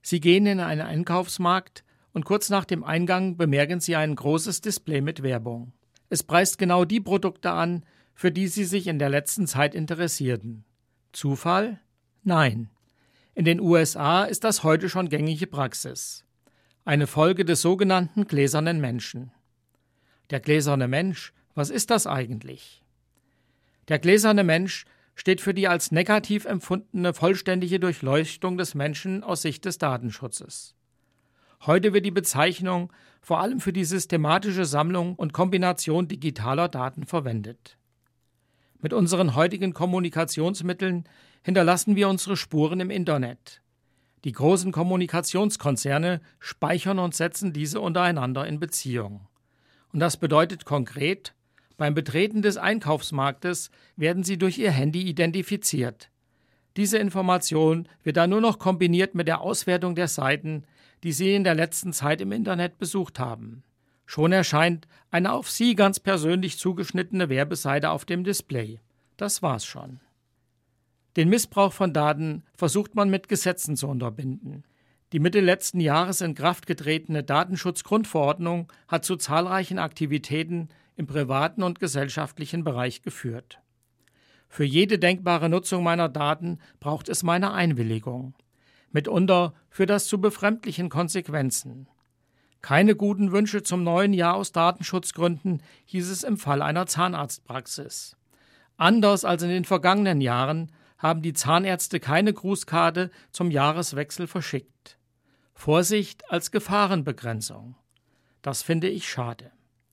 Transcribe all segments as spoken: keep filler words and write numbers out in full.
Sie gehen in einen Einkaufsmarkt und kurz nach dem Eingang bemerken Sie ein großes Display mit Werbung. Es preist genau die Produkte an, für die Sie sich in der letzten Zeit interessierten. Zufall? Nein. In den U S A ist das heute schon gängige Praxis. Eine Folge des sogenannten gläsernen Menschen. Der gläserne Mensch, was ist das eigentlich? Der gläserne Mensch steht für die als negativ empfundene vollständige Durchleuchtung des Menschen aus Sicht des Datenschutzes. Heute wird die Bezeichnung vor allem für die systematische Sammlung und Kombination digitaler Daten verwendet. Mit unseren heutigen Kommunikationsmitteln hinterlassen wir unsere Spuren im Internet. Die großen Kommunikationskonzerne speichern und setzen diese untereinander in Beziehung. Und das bedeutet konkret, beim Betreten des Einkaufsmarktes werden sie durch ihr Handy identifiziert. Diese Information wird dann nur noch kombiniert mit der Auswertung der Seiten, die Sie in der letzten Zeit im Internet besucht haben. Schon erscheint eine auf Sie ganz persönlich zugeschnittene Werbeseite auf dem Display. Das war's schon. Den Missbrauch von Daten versucht man mit Gesetzen zu unterbinden. Die Mitte letzten Jahres in Kraft getretene Datenschutzgrundverordnung hat zu zahlreichen Aktivitäten im privaten und gesellschaftlichen Bereich geführt. Für jede denkbare Nutzung meiner Daten braucht es meine Einwilligung. Mitunter führt das zu befremdlichen Konsequenzen. Keine guten Wünsche zum neuen Jahr aus Datenschutzgründen, hieß es im Fall einer Zahnarztpraxis. Anders als in den vergangenen Jahren haben die Zahnärzte keine Grußkarte zum Jahreswechsel verschickt. Vorsicht als Gefahrenbegrenzung. Das finde ich schade.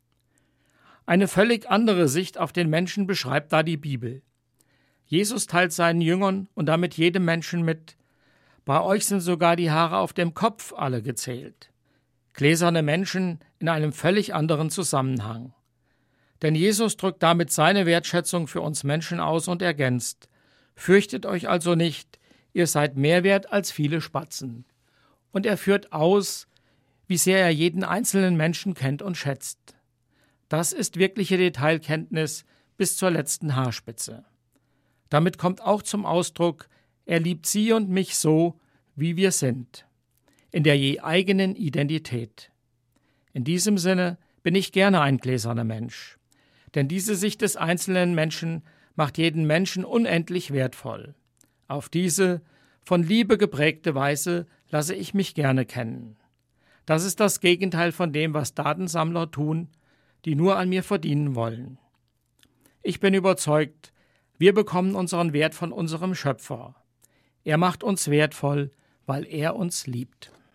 Eine völlig andere Sicht auf den Menschen beschreibt da die Bibel. Jesus teilt seinen Jüngern und damit jedem Menschen mit: Bei euch sind sogar die Haare auf dem Kopf alle gezählt. Gläserne Menschen in einem völlig anderen Zusammenhang. Denn Jesus drückt damit seine Wertschätzung für uns Menschen aus und ergänzt: Fürchtet euch also nicht, ihr seid mehr wert als viele Spatzen. Und er führt aus, wie sehr er jeden einzelnen Menschen kennt und schätzt. Das ist wirkliche Detailkenntnis bis zur letzten Haarspitze. Damit kommt auch zum Ausdruck, er liebt Sie und mich so, wie wir sind, in der je eigenen Identität. In diesem Sinne bin ich gerne ein gläserner Mensch, denn diese Sicht des einzelnen Menschen macht jeden Menschen unendlich wertvoll. Auf diese von Liebe geprägte Weise lasse ich mich gerne kennen. Das ist das Gegenteil von dem, was Datensammler tun, die nur an mir verdienen wollen. Ich bin überzeugt, wir bekommen unseren Wert von unserem Schöpfer. Er macht uns wertvoll, weil er uns liebt.